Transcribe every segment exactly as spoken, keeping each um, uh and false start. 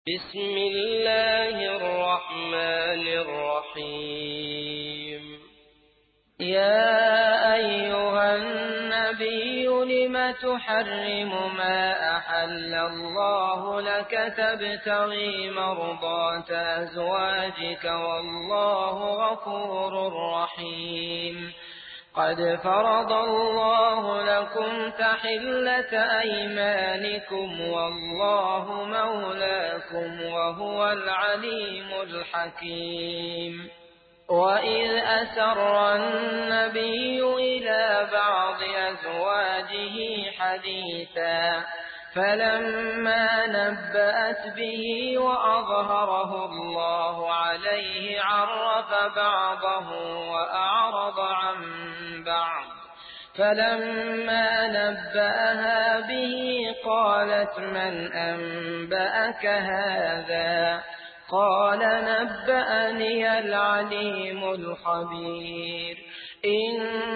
بسم الله الرحمن الرحيم. يا أيها النبي لم تحرم ما أحل الله لك تبتغي مرضات أزواجك والله غفور رحيم. قد فرض الله لكم تحلة أيمانكم والله مولاكم وهو العليم الحكيم. وإذ أسر النبي إلى بعض أزواجه حديثا فلما نبأت به وأظهره الله عليه عرف بعضه وأعرض عن بعض. فلما نبأها به قالت من أنبأك هذا؟ قال نبأني العليم الخبير. إن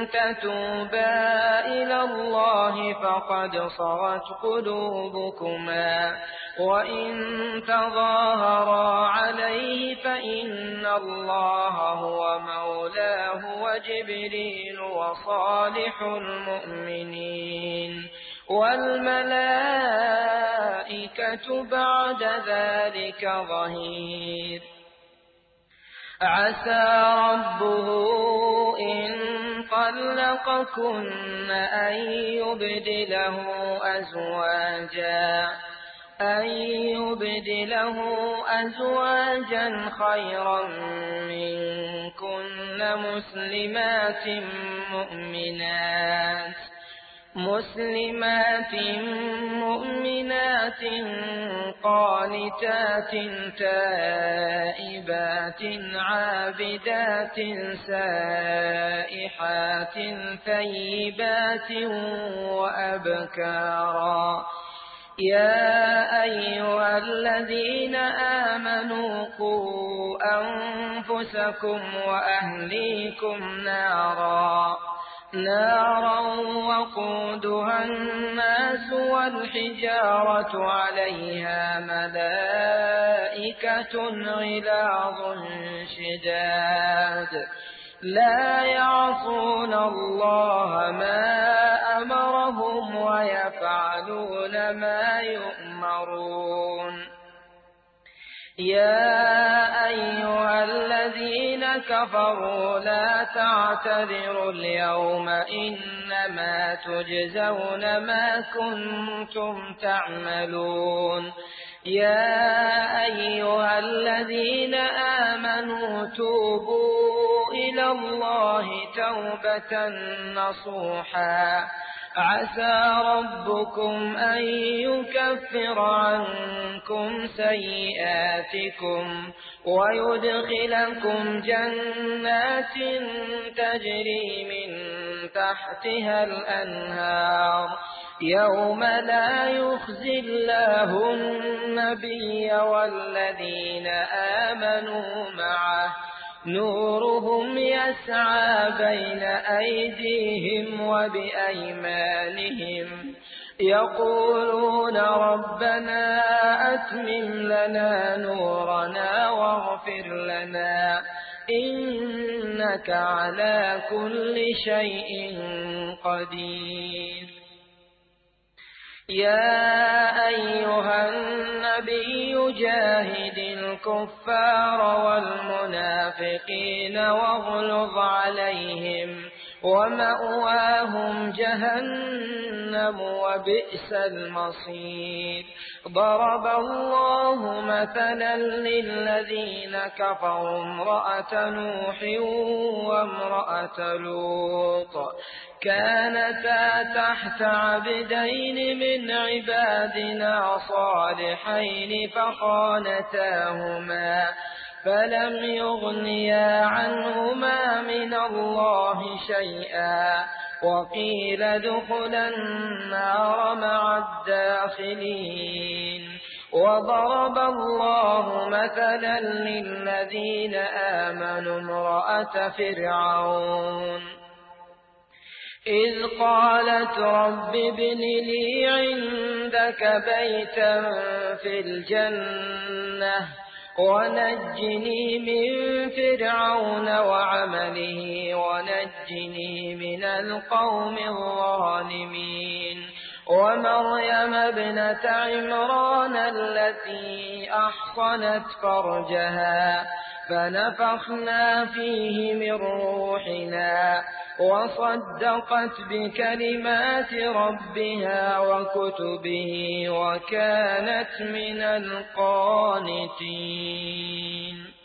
تتوبا إلى الله فقد صغت قلوبكما وإن تظاهرا عليه فإن الله هو مولاه وجبريل وصالح المؤمنين والملائكة بعد ذلك ظهير. عسى ربه إن طلقكن أن يبدله أزواجا أن يبدله أزواجا خيرا منكن مسلمات مؤمنات مسلمات مؤمنات قانتات تائبات عابدات سائحات ثيبات وأبكارا. يا أيها الذين آمنوا قوا أنفسكم وأهليكم نارا نارا وقودها الناس والحجارة عليها ملائكة غلاظ شداد لا يعصون الله ما أمرهم ويفعلون ما يؤمرون. يا أيها الذين كفروا لا تعتذروا اليوم إنما تجزون ما كنتم تعملون. يا أيها الذين آمنوا توبوا إلى الله توبة نصوحا عسى ربكم أن يكفر عنكم سيئاتكم ويدخلكم جنات تجري من تحتها الأنهار يوم لا يخزي الله النبي والذين آمنوا معه نورهم يسعى بين أيديهم وبأيمانهم يقولون ربنا أتمم لنا نورنا واغفر لنا إنك على كل شيء قدير. يا أيها النبي جاهد الكفار والمنافقين واغلظ عليهم ومأواهم جهنم وبئس المصير. ضرب الله مثلا للذين كفروا امرأة نوح وامرأة لوط كانتا تحت عبدين من عبادنا صالحين فخانتاهما فلم يغنيا عنهما من الله شيئا وقيل ادخلا النار مع الداخلين. وضرب الله مثلا للذين آمنوا امرأة فرعون إذ قالت رب ابن لي عندك بيتا في الجنة ونجني من فرعون وعمله ونجني من القوم الظالمين ومريم ابنة عمران التي أحصنت فرجها فنفخنا فيه من روحنا وصدقت بكلمات ربها وكتبه وكانت من القانتين.